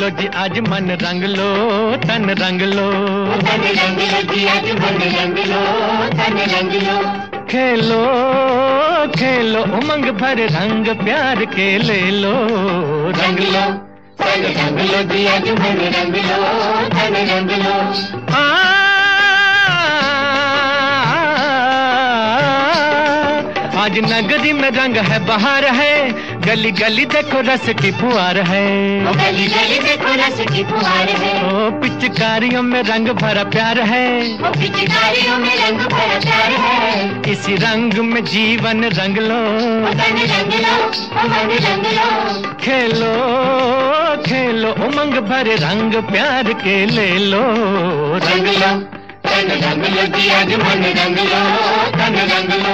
लो जी आज मन रंग लो, तन रंग लो, तन रंग लो जी आज मन रंग लो, तन रंग लो। खेलो खेलो उमंग भर रंग प्यार के ले लो, रंग लो तन रंग लो जी आज मन रंग लो, तन रंग लो। आज नगरी में रंग है बहार है, गली गली देखो रस की फुहार है, गली गली देखो रस की फुहार है। ओ पिचकारियों में रंग भरा प्यार है, ओ पिचकारियों में रंग भरा प्यार है। इसी रंग में जीवन रंग लो, तन रंग लो, मन रंग लो। खेलो खेलो उमंग भरे रंग प्यार के ले लो, रंग लो तन रंग लो जी आज मन रंग लो, तन रंग लो।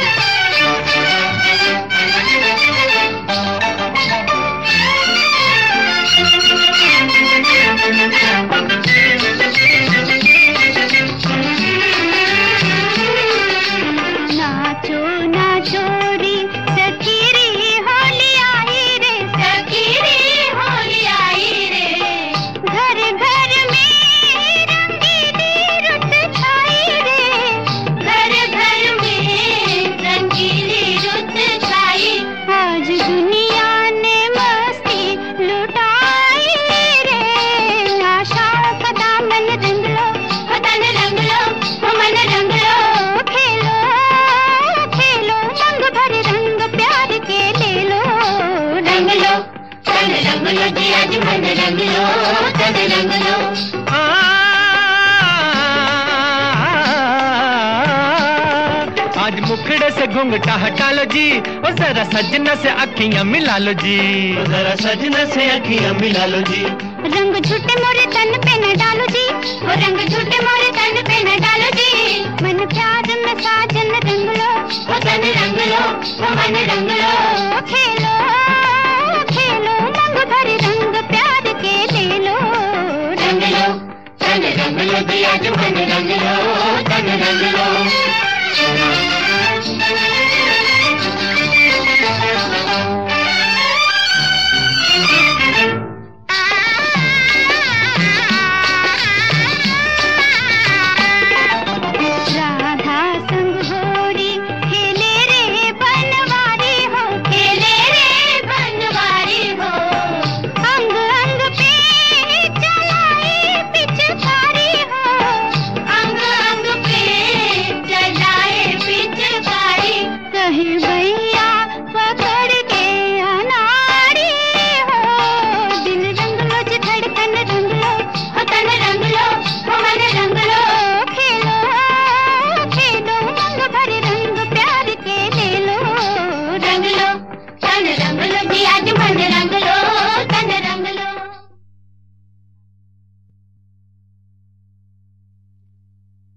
नाचो नाचो रे सखी रे होली आई रे, सखी रे होली आई रे। घर घर में रंगीली रुत छाई रे, घर घर में रंगीली रुत छाई। आज दुनिया ने मस्ती लुटाई रे, आशा का दामन रंग लो, तन रंग लो, मन रंग लो। खेलो खेलो रंग भरे रंग प्यार के ले लो, रंग लो तन रंग लो जी आज मन रंग लो, तन रंग लो। आज मुखड़े से घूंघटा हटा लो जी, और जरा सजना से अखियां मिला लो जी, जरा सजना से अखियां मिला लो जी। रंग झूठे मोरे तन पे न डालो जी, वो रंग झूठे मोरे तन पे न डालो जी। मन प्यार में साजन रंग लो, वो तन रंग लो, वो मन रंग लो। खेलो खेलो रंग भरे रंग प्यार के ले लो, रंग लो तन रंग लो जी आज मन रंग